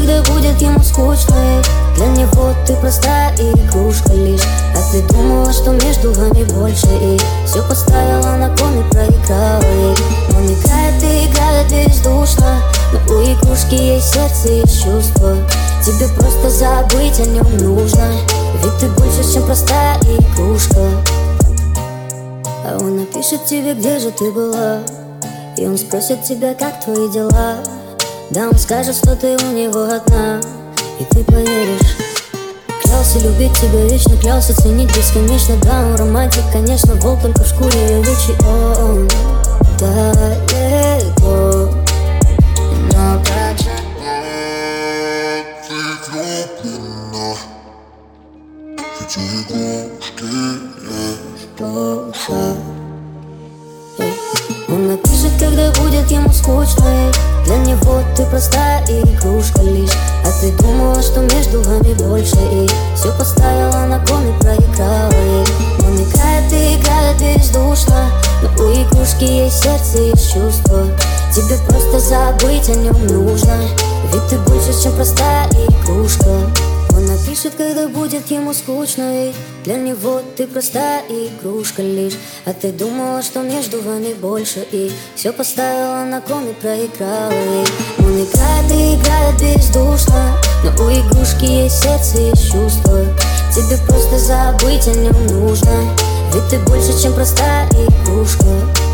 когда будет ему скучно, и для него ты простая игрушка лишь. А ты думала, что между вами больше, и все поставила на кон и проиграла ей. Он играет и играет бездушно, но у игрушки есть сердце, есть чувства. Тебе просто забыть о нем нужно, ведь ты больше, чем простая игрушка. А он напишет тебе, где же ты была, и он спросит тебя, как твои дела. Да, он скажет, что ты у него одна, и ты поверишь. Клялся любить тебя вечно, клялся ценить бесконечно. Да, он романтик, конечно, волк только в шкуре и овечий. Он далеко, но как же ты влюблена, эти игрушки есть душа. Он напишет, когда будет ему скучно, и для него ты простая игрушка лишь. А ты думала, что между вами больше, и все поставила на кон и проиграла ей. Он играет и играет бездушно, но у игрушки есть сердце, есть чувства. Тебе просто забыть о нем нужно, ведь ты больше, чем простая игрушка. Он напишет, когда будет ему скучно, и для него ты простая игрушка лишь. А ты думала, что между вами больше, и все поставила на кон и проиграла ей. Он играет и играет бездушно, но у игрушки есть сердце, есть чувства. Тебе просто забыть о нем нужно, ведь ты больше, чем простая игрушка.